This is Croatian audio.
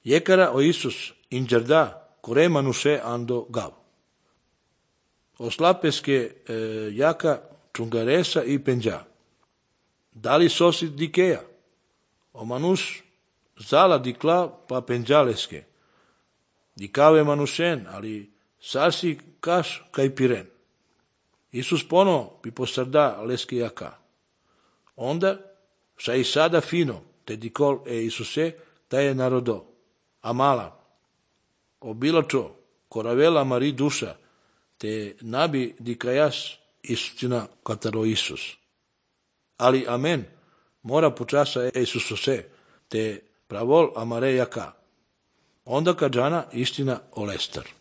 Yekara o Isus ingerda kore manuse ando gav. Oslapeske jaka chungaresa i penja. Dali sosi dikea. O manus zala dikla pa penjaleske. Dikave manusen, ali sasi kaš kaj piren. Isus pono piposarda leske jaka. Onda, sa i sada fino, te dikol Isuse, ta je narodo. Amala, obilačo, koravela Mari duša, te nabi dikajas istina kataro Isus. Ali amen, mora počasa Isusose, te pravol amare jaka. Onda kadžana istina olester.